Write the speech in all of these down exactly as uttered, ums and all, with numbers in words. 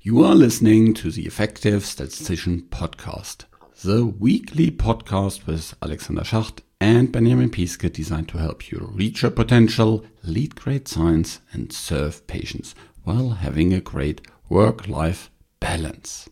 You are listening to the Effective Statistician Podcast, the weekly podcast with Alexander Schacht and Benjamin Piske designed to help you reach your potential, lead great science, and serve patients while having a great work-life balance.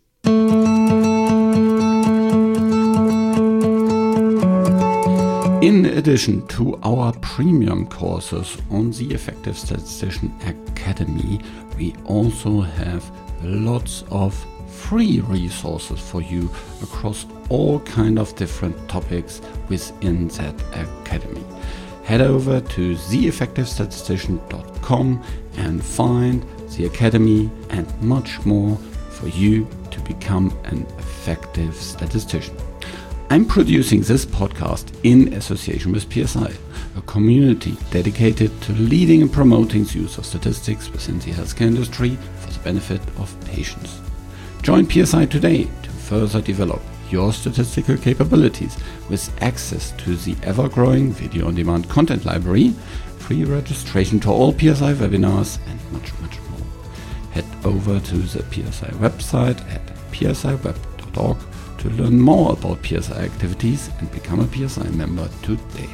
In addition to our premium courses on the Effective Statistician Academy, we also have lots of free resources for you across all kind of different topics within that academy. Head over to the effective statistician dot com and find the academy and much more for you to become an effective statistician. I'm producing this podcast in association with P S I, a community dedicated to leading and promoting the use of statistics within the healthcare industry for the benefit of patients. Join P S I today to further develop your statistical capabilities with access to the ever-growing video-on-demand content library, free registration to all P S I webinars, and much, much more. Head over to the P S I website at p s i web dot org to learn more about P S I activities and become a P S I member today.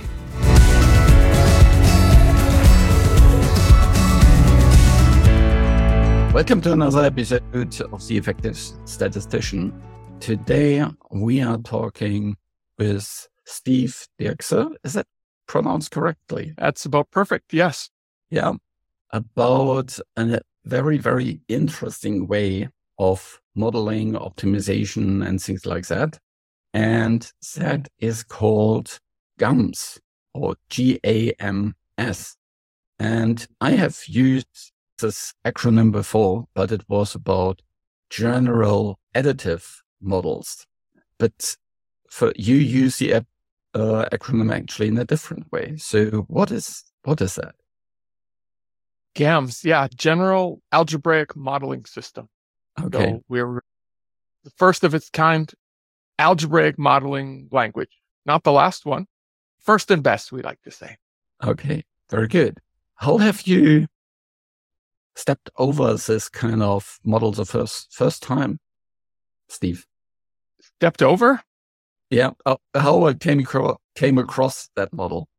Welcome to another episode of The Effective Statistician. Today we are talking with Steve Dirkse. Is that pronounced correctly? That's about perfect, yes. Yeah, about a very, very interesting way of modeling, optimization, and things like that. And that is called GAMS, or G A M S. And I have used this acronym before, but it was about general additive models. But for you use the uh, acronym actually in a different way. So what is what is that? GAMS, yeah, General Algebraic Modeling System. Okay. So we're the first of its kind algebraic modeling language. Not the last one. First and best, we like to say. Okay, very good. How have you stepped over this kind of model the first first time, Steve? Stepped over? Yeah. Uh, how I came across, came across that model?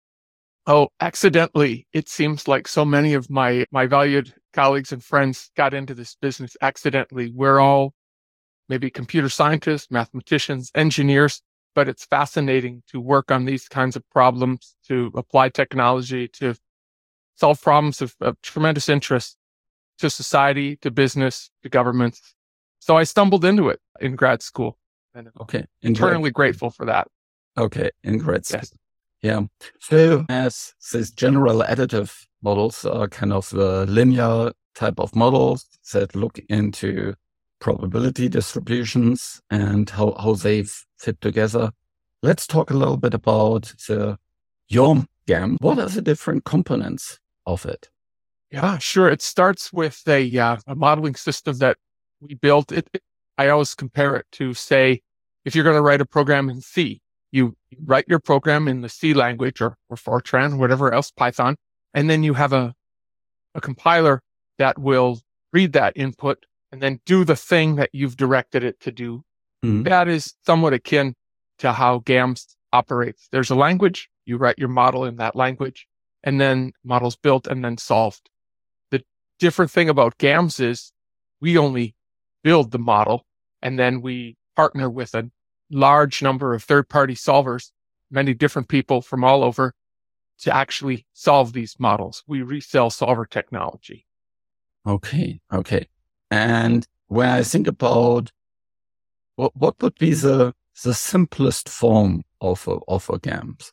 Oh, accidentally. It seems like so many of my, my valued colleagues and friends got into this business accidentally. We're all maybe computer scientists, mathematicians, engineers, but it's fascinating to work on these kinds of problems, to apply technology, to solve problems of, of tremendous interest to society, to business, to governments. So I stumbled into it in grad school. And okay. In eternally grad- grateful for that. Okay. In grad school. Yes. Yeah. So as these general additive models are kind of the linear type of models that look into probability distributions and how, how they fit together. Let's talk a little bit about the your GAM. What are the different components of it? Yeah, sure. It starts with a, uh, a modeling system that we built. It, it, I always compare it to, say, if you're going to write a program in C, you write your program in the C language or, or Fortran, whatever else, Python, and then you have a, a compiler that will read that input and then do the thing that you've directed it to do. Mm-hmm. That is somewhat akin to how GAMS operates. There's a language, you write your model in that language, and then model's built and then solved. The different thing about GAMS is we only build the model and then we partner with a large number of third-party solvers, many different people from all over, to actually solve these models. We resell solver technology. Okay, okay. And when I think about what what would be the the simplest form of a, of a GAMS?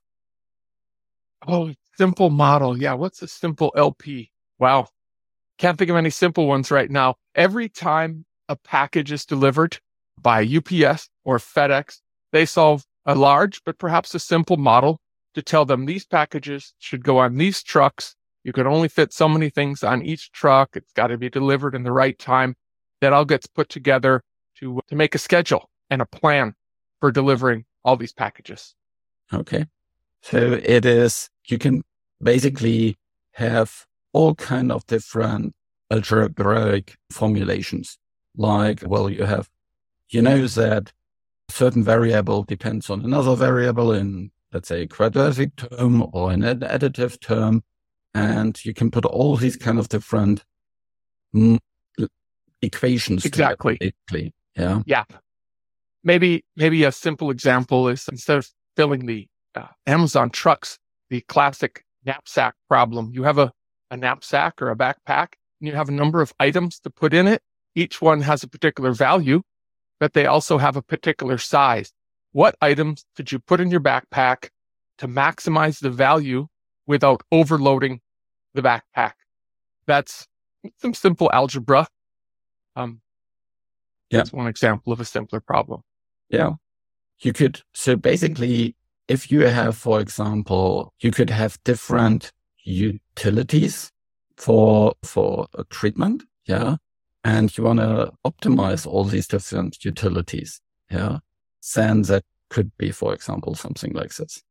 Oh, simple model. Yeah, what's a simple L P? Wow. Can't think of any simple ones right now. Every time a package is delivered by U P S or FedEx, they solve a large, but perhaps a simple model to tell them these packages should go on these trucks. You can only fit so many things on each truck. It's got to be delivered in the right time. That all gets put together to, to make a schedule and a plan for delivering all these packages. Okay. So it is, you can basically have all kind of different algebraic formulations like, well, you have, you know that a certain variable depends on another variable in, let's say, a quadratic term or an additive term. And you can put all these kind of different mm, equations Exactly. together, basically. Yeah. Yeah. Maybe, maybe a simple example is instead of filling the uh, Amazon trucks, the classic knapsack problem, you have a, a knapsack or a backpack and you have a number of items to put in it. Each one has a particular value, but they also have a particular size. What items did you put in your backpack to maximize the value without overloading the backpack? That's some simple algebra. Um, yeah. That's one example of a simpler problem. Yeah. You could, so basically, if you have, for example, you could have different utilities for, for a treatment. Yeah. And you want to optimize all these different utilities. Yeah. Then that could be, for example, something like this.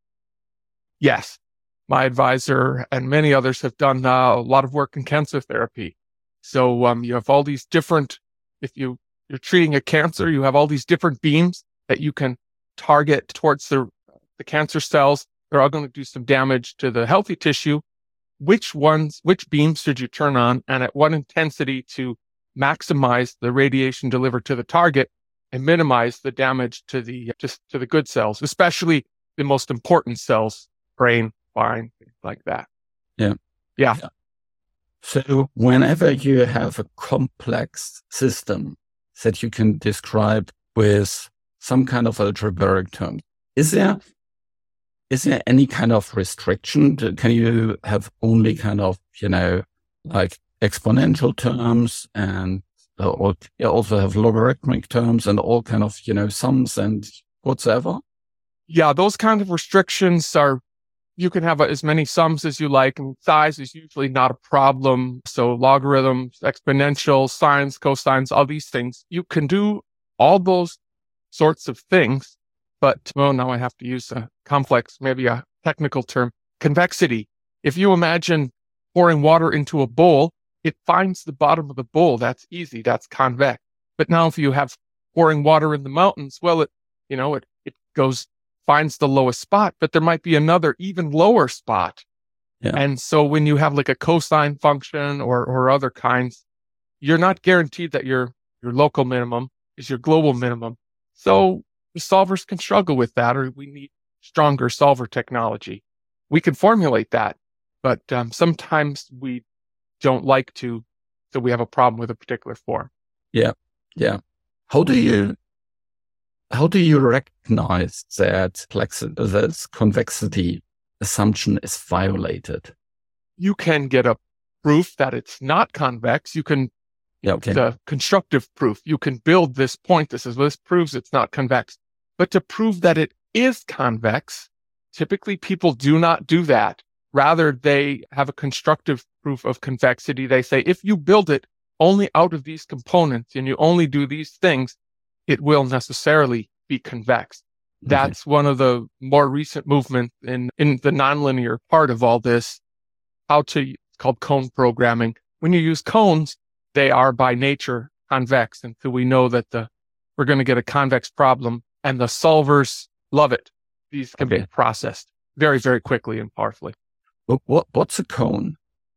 Yes. My advisor and many others have done uh, a lot of work in cancer therapy. So um, you have all these different, if you, you're treating a cancer, you have all these different beams that you can target towards the, the cancer cells. They're all going to do some damage to the healthy tissue. Which ones, which beams should you turn on and at what intensity to maximize the radiation delivered to the target and minimize the damage to the, just to the good cells, especially the most important cells, brain, spine, things like that. Yeah. Yeah. yeah. So whenever you have a complex system that you can describe with some kind of algebraic term, is there, is there any kind of restriction? Can you have only kind of, you know, like exponential terms and uh, or you also have logarithmic terms and all kind of, you know, sums and whatsoever? Yeah, those kind of restrictions are, you can have as many sums as you like, and size is usually not a problem. So logarithms, exponential, sines, cosines, all these things, you can do all those sorts of things. But, well, now I have to use a complex, maybe a technical term, convexity. If you imagine pouring water into a bowl, it finds the bottom of the bowl. That's easy. That's convex. But now if you have pouring water in the mountains, well, it, you know, it, it goes, finds the lowest spot, but there might be another even lower spot. Yeah. And so when you have like a cosine function or, or other kinds, you're not guaranteed that your, your local minimum is your global minimum. So the solvers can struggle with that, or we need stronger solver technology. We can formulate that, but um, sometimes we don't like to, so we have a problem with a particular form. Yeah. Yeah. How do you, how do you recognize that this convexity assumption is violated? You can get a proof that it's not convex. You can, yeah, okay. the constructive proof. You can build this point. This is, this proves it's not convex. But to prove that it is convex, typically people do not do that. Rather, they have a constructive proof of convexity. They say, if you build it only out of these components and you only do these things, it will necessarily be convex. Okay. That's one of the more recent movements in, in the nonlinear part of all this, how to, it's called cone programming. When you use cones, they are by nature convex. And so we know that the, we're going to get a convex problem and the solvers love it. These can okay. be processed very, very quickly and powerfully. What, what, what's a cone?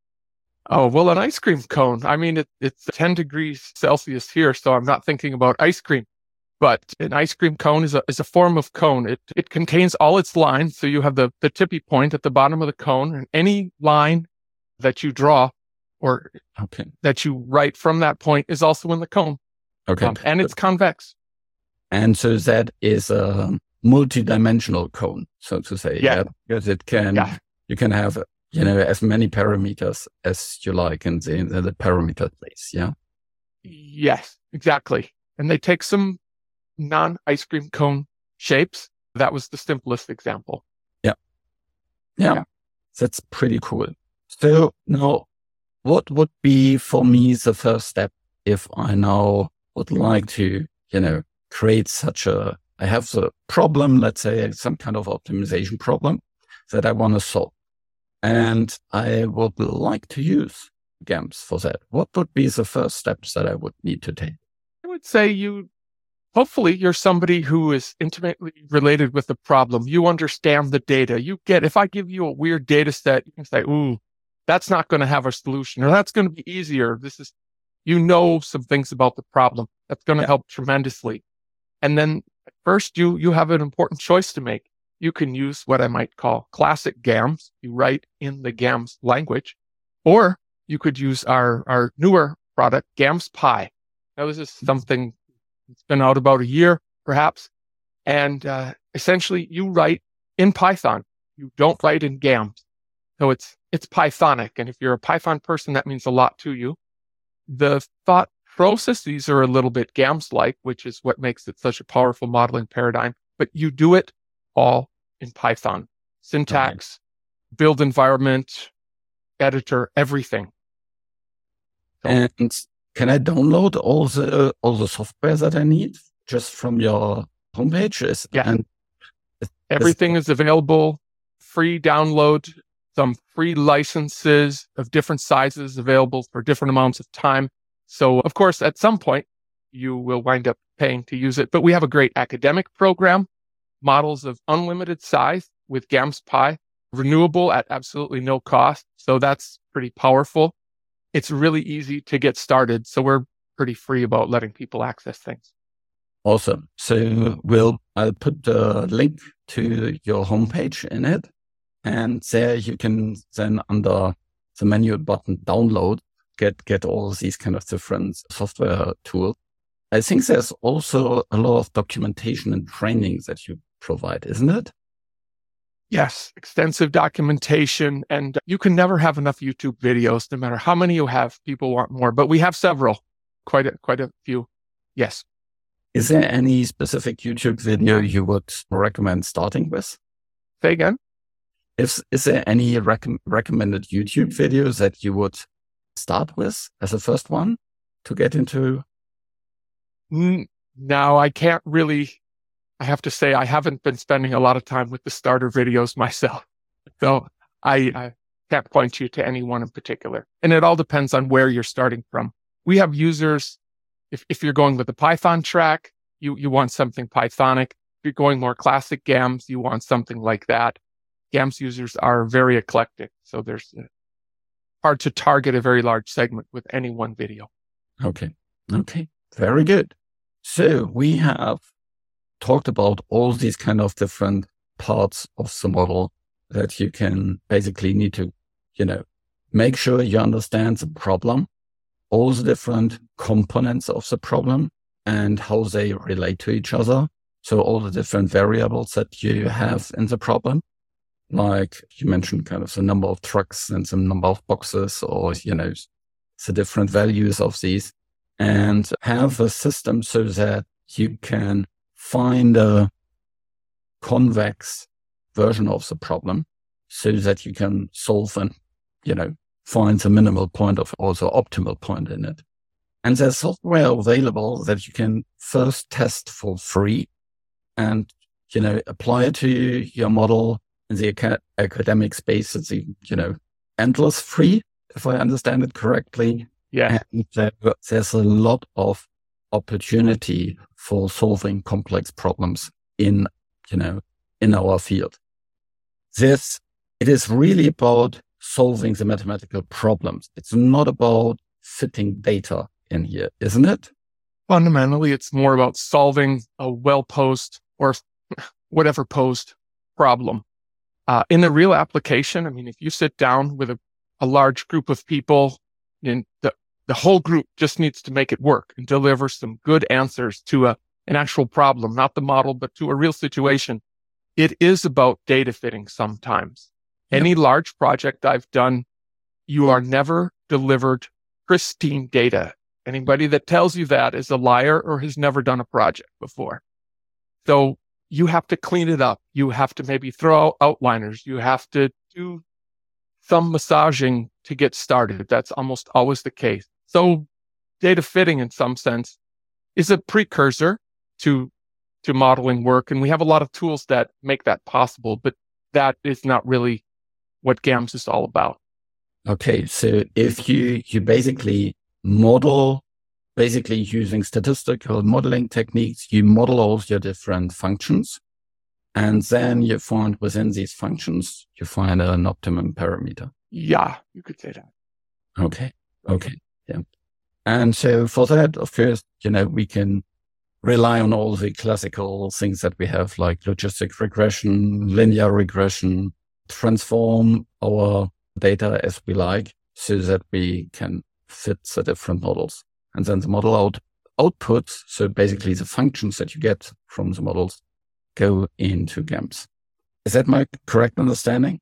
Oh, well, an ice cream cone. I mean, it, it's ten degrees Celsius here, so I'm not thinking about ice cream. But an ice cream cone is a is a form of cone. It it contains all its lines. So you have the, the tippy point at the bottom of the cone, and any line that you draw or okay. that you write from that point is also in the cone. Okay. Um, and it's convex. And so that is a multi-dimensional cone, so to say. Yeah. yeah? Because it can, yeah. you can have, you know, as many parameters as you like in the, in the parameter space. Yeah. Yes, exactly. And they take some non-ice cream cone shapes. That was the simplest example. Yeah. Yeah. yeah. That's pretty cool. So now what would be for me the first step if I now would like to, you know, create such a, I have the problem, let's say some kind of optimization problem that I want to solve. And I would like to use GAMS for that. What would be the first steps that I would need to take? would say you, hopefully you're somebody who is intimately related with the problem. You understand the data. You get, if I give you a weird data set, you can say, ooh, that's not going to have a solution, or that's going to be easier. This is, you know, some things about the problem. That's going to help tremendously. And then at first you, you have an important choice to make. You can use what I might call classic GAMS. You write in the GAMS language, or you could use our, our newer product, GAMSPy. Now, this is something that's been out about a year, perhaps. And uh, essentially, you write in Python. You don't write in GAMS. So it's it's Pythonic. And if you're a Python person, that means a lot to you. The thought processes are a little bit GAMS-like, which is what makes it such a powerful modeling paradigm. But you do it all in Python. Syntax, okay. Build environment, editor, everything. So, and can I download all the all the software that I need just from your homepage? Is, yeah. And everything is available, free download, some free licenses of different sizes available for different amounts of time. So, of course, at some point, you will wind up paying to use it. But we have a great academic program, models of unlimited size with GAMSPy, renewable at absolutely no cost. So that's pretty powerful. It's really easy to get started. So we're pretty free about letting people access things. Awesome. So we'll, I'll put the link to your homepage in it. And there you can then under the menu button download, get, get all these kind of different software tools. I think there's also a lot of documentation and training that you provide, isn't it? Yes, extensive documentation, and you can never have enough YouTube videos. No matter how many you have, people want more, but we have several, quite a, quite a few. Yes. Is there any specific YouTube video you would recommend starting with? Say again? Is, is there any rec- recommended YouTube videos that you would start with as a first one to get into? No, I can't really. I have to say, I haven't been spending a lot of time with the starter videos myself. So I, I can't point you to any one in particular. And it all depends on where you're starting from. We have users, if, if you're going with the Python track, you, you want something Pythonic. If you're going more classic GAMS, you want something like that. GAMS users are very eclectic. So there's uh, hard to target a very large segment with any one video. Okay. Okay. Very good. So we have talked about all these kind of different parts of the model that you can basically need to, you know, make sure you understand the problem, all the different components of the problem and how they relate to each other. So all the different variables that you have in the problem, like you mentioned kind of the number of trucks and the number of boxes, or, you know, the different values of these, and have a system so that you can find a convex version of the problem so that you can solve and, you know, find the minimal point of also optimal point in it. And there's software available that you can first test for free and, you know, apply it to your model in the acad- academic space. It's, you know, endless free, if I understand it correctly. Yeah. And there, there's a lot of opportunity for solving complex problems in, you know, in our field. This, it is really about solving the mathematical problems. It's not about fitting data in here, isn't it? Fundamentally, it's more about solving a well-posed or whatever posed problem. Uh, in a real application, I mean, if you sit down with a, a large group of people, in the The whole group just needs to make it work and deliver some good answers to a, an actual problem, not the model, but to a real situation. It is about data fitting sometimes. Yep. Any large project I've done, you are never delivered pristine data. Anybody that tells you that is a liar or has never done a project before. So you have to clean it up. You have to maybe throw out outliners. You have to do some massaging to get started. That's almost always the case. So data fitting in some sense is a precursor to, to modeling work. And we have a lot of tools that make that possible, but that is not really what GAMS is all about. Okay. So if you, you basically model basically using statistical modeling techniques, you model all your different functions. And then you find within these functions, you find an optimum parameter. Yeah, you could say that. Okay. Okay. Yeah. And so for that, of course, you know, we can rely on all the classical things that we have, like logistic regression, linear regression, transform our data as we like so that we can fit the different models. And then the model out outputs, so basically the functions that you get from the models, go into GAMS. Is that my correct understanding?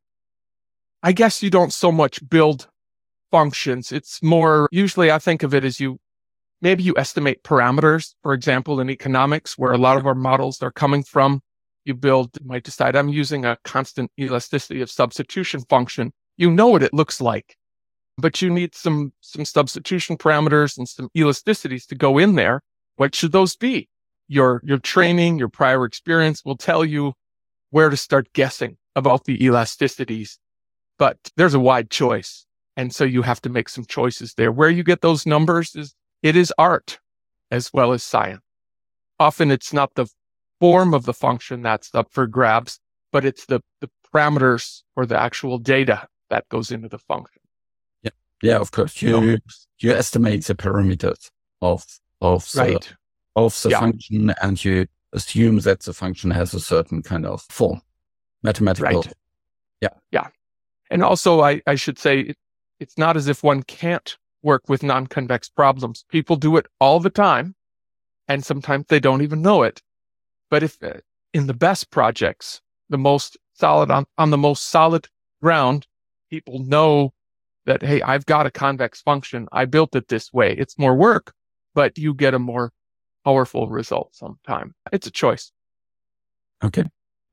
I guess you don't so much build functions. It's more, usually I think of it as you, maybe you estimate parameters, for example, in economics, where a lot of our models are coming from. You build, you might decide I'm using a constant elasticity of substitution function. You know what it looks like, but you need some, some substitution parameters and some elasticities to go in there. What should those be? Your, your training, your prior experience will tell you where to start guessing about the elasticities, but there's a wide choice. And so you have to make some choices there. Where you get those numbers is, it is art as well as science. Often it's not the form of the function that's up for grabs, but it's the, the parameters or the actual data that goes into the function. Yeah, yeah, of course. You, you estimate the parameters of, of the, right. of the yeah. function, and you assume that the function has a certain kind of form, mathematical. Right. Yeah. Yeah. And also I, I should say it, it's not as if one can't work with non-convex problems. People do it all the time, and sometimes they don't even know it. But if uh, in the best projects, the most solid on, on the most solid ground, people know that, hey, I've got a convex function. I built it this way. It's more work, but you get a more powerful result sometime. It's a choice. Okay.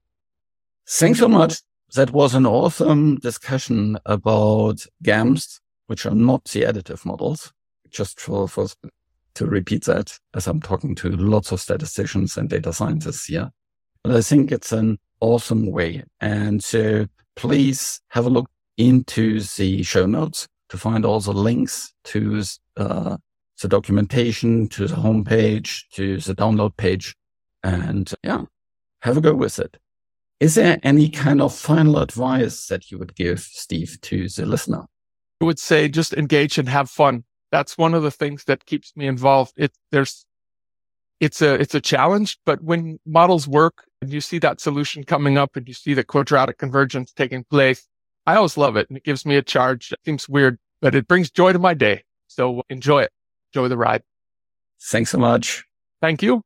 Thanks so much. That was an awesome discussion about GAMS, which are not the additive models. Just for, for to repeat that, as I'm talking to lots of statisticians and data scientists here. But I think it's an awesome way. And so please have a look into the show notes to find all the links to uh, the documentation, to the homepage, to the download page. And yeah, have a go with it. Is there any kind of final advice that you would give, Steve, to the listener? I would say just engage and have fun. That's one of the things that keeps me involved. It, there's, it's a, it's a challenge, but when models work and you see that solution coming up and you see the quadratic convergence taking place, I always love it. And it gives me a charge. It seems weird, but it brings joy to my day. So enjoy it. Enjoy the ride. Thanks so much. Thank you.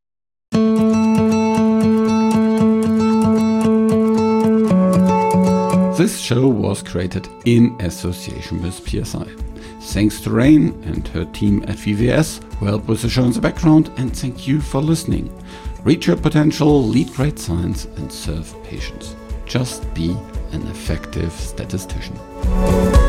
This show was created in association with P S I. Thanks to Rain and her team at V V S who helped with the show in the background, and thank you for listening. Reach your potential, lead great science, and serve patients. Just be an effective statistician.